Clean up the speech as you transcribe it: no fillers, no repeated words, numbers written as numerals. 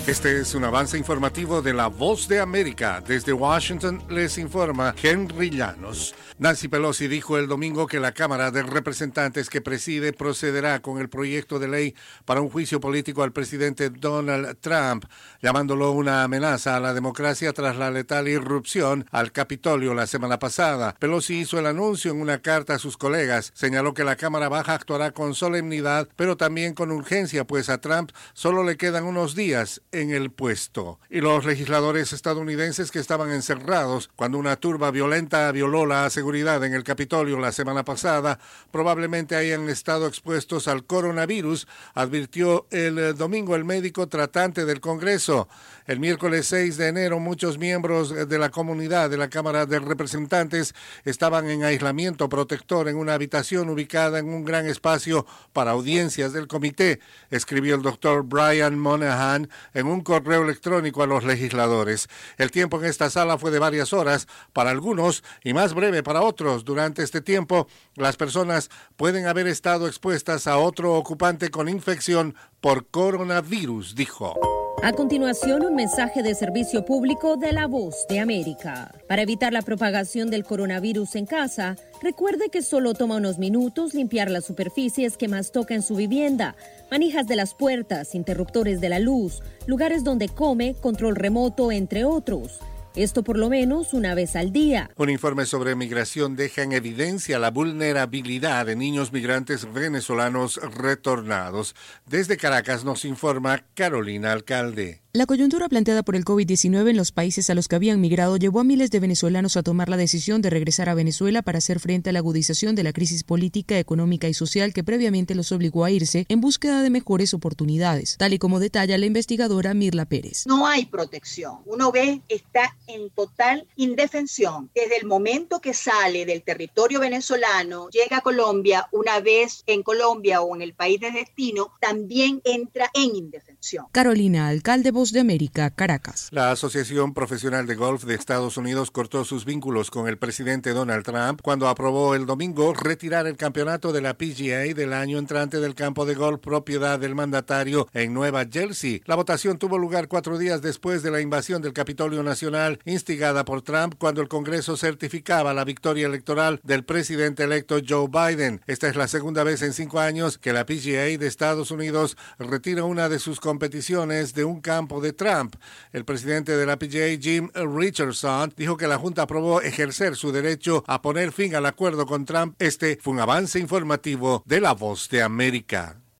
Este es un avance informativo de La Voz de América. Desde Washington les informa Henry Llanos. Nancy Pelosi dijo el domingo que la Cámara de Representantes que preside procederá con el proyecto de ley para un juicio político al presidente Donald Trump, llamándolo una amenaza a la democracia tras la letal irrupción al Capitolio la semana pasada. Pelosi hizo el anuncio en una carta a sus colegas. Señaló que la Cámara Baja actuará con solemnidad, pero también con urgencia, pues a Trump solo le quedan unos días en el puesto. Y los legisladores estadounidenses que estaban encerrados cuando una turba violenta violó la seguridad en el Capitolio la semana pasada probablemente hayan estado expuestos al coronavirus, advirtió el domingo el médico tratante del Congreso. El miércoles 6 de enero muchos miembros de la comunidad de la Cámara de Representantes estaban en aislamiento protector en una habitación ubicada en un gran espacio para audiencias del comité, escribió el doctor Brian Monahan en un correo electrónico a los legisladores. El tiempo en esta sala fue de varias horas para algunos y más breve para otros. Durante este tiempo, las personas pueden haber estado expuestas a otro ocupante con infección por coronavirus, dijo. A continuación, un mensaje de servicio público de La Voz de América. Para evitar la propagación del coronavirus en casa, recuerde que solo toma unos minutos limpiar las superficies que más toca en su vivienda, manijas de las puertas, interruptores de la luz, lugares donde come, control remoto, entre otros. Esto por lo menos una vez al día. Un informe sobre migración deja en evidencia la vulnerabilidad de niños migrantes venezolanos retornados. Desde Caracas nos informa Carolina Alcalde. La coyuntura planteada por el COVID-19 en los países a los que habían migrado llevó a miles de venezolanos a tomar la decisión de regresar a Venezuela para hacer frente a la agudización de la crisis política, económica y social que previamente los obligó a irse en búsqueda de mejores oportunidades, tal y como detalla la investigadora Mirla Pérez. No hay protección. Uno ve está en total indefensión. Desde el momento que sale del territorio venezolano, llega a Colombia, una vez en Colombia o en el país de destino, también entra en indefensión. Carolina Alcalde, Voz de América, Caracas. La Asociación Profesional de Golf de Estados Unidos cortó sus vínculos con el presidente Donald Trump cuando aprobó el domingo retirar el campeonato de la PGA del año entrante del campo de golf propiedad del mandatario en Nueva Jersey. La votación tuvo lugar 4 días después de la invasión del Capitolio Nacional instigada por Trump cuando el Congreso certificaba la victoria electoral del presidente electo Joe Biden. Esta es la segunda vez en 5 años que la PGA de Estados Unidos retira una de sus competiciones de un campo de Trump. El presidente de la PGA, Jim Richardson, dijo que la Junta aprobó ejercer su derecho a poner fin al acuerdo con Trump. Este fue un avance informativo de La Voz de América.